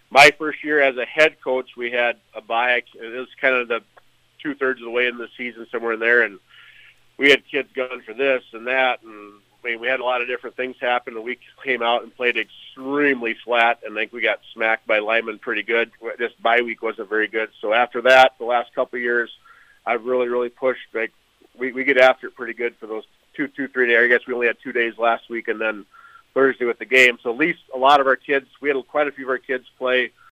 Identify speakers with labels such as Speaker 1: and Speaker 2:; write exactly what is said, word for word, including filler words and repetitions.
Speaker 1: my first year as a head coach, we had a bye. It was kind of the two-thirds of the way in the season, somewhere in there, and we had kids going for this and that, and I mean, we had a lot of different things happen, and we came out and played extremely flat, and I think we got smacked by Lyman pretty good. This bye week wasn't very good. So after that, the last couple of years, I've really, really pushed. Like, we, we get after it pretty good for those two, two, three days. I guess we only had two days last week, and then Thursday with the game. So at least a lot of our kids, we had quite a few of our kids play